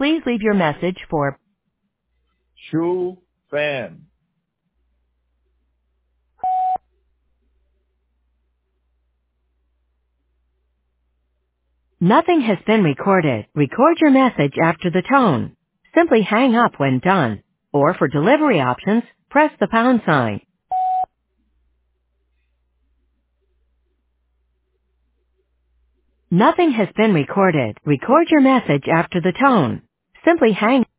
Please leave your message for True fan. Nothing has been recorded. Record your message after the tone. Simply hang up when done. Or for delivery options, press the pound sign. Nothing has been recorded. Record your message after the tone. Simply hang